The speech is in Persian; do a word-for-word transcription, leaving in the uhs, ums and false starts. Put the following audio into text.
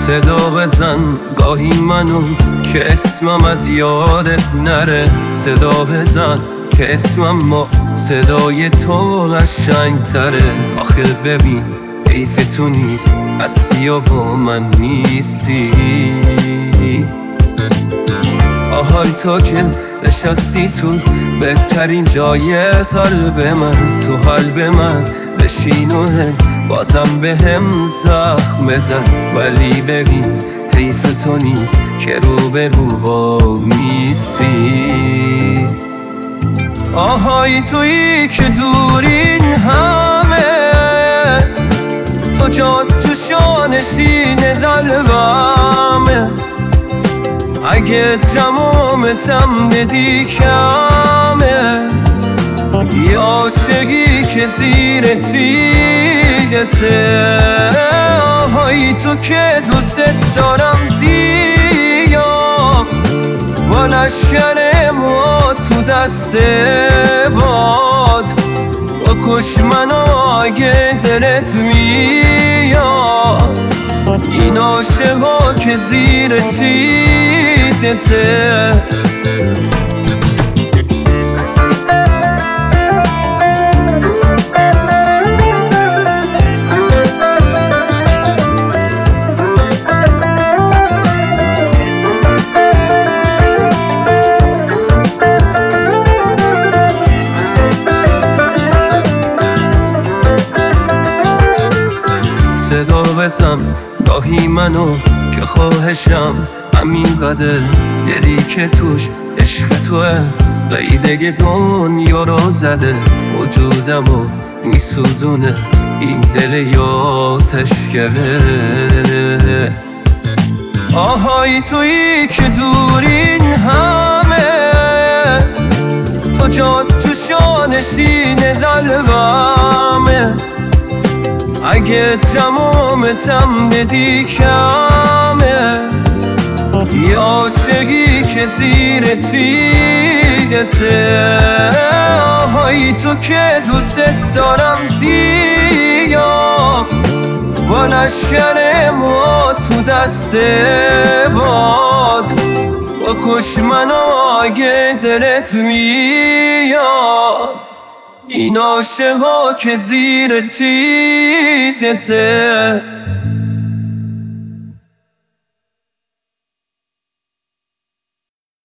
صدا بزن گاهی منو که اسمم از یادت نره. صدا بزن که اسمم با صدای تو قشنگ تره. آخه ببین حیف تو نیست هستی و با من نیستی. آهای تو که نشستی تو بهترین جای قلب من، تو قلب من بشین و بازم به هم زخم بزن. ولی ببین حیف تو نیست که رو به رو با میستی. آهای تویی که دورین همه، تو جات تو شانشین قلبمه. اگه تمام تم بدی کمه، یه عاشقی که زیر تیغته. آهای تو که دوست دارم زیاد، با لشکر ما تو دست باد. با کش منو اگه دلت میاد، این عاشقا که زیر تیغته. صدا بزن گاهی منو که خواهشم همین قدر، دلی که توش عشق توه قیدگ دنیا رو زده. وجودمو میسوزونه این دل یاتشگره. آهای تویی که دورین همه، تو جات تو شانشین قلبمه. اگه تمام تم بدی کمه، یه عاشقی که زیر تیغته. آهای تو که دوست دارم زیاد، با لشکر ما تو دست باد. با کش منو اگه دلت میاد، این عاشقا که زیر تیغته.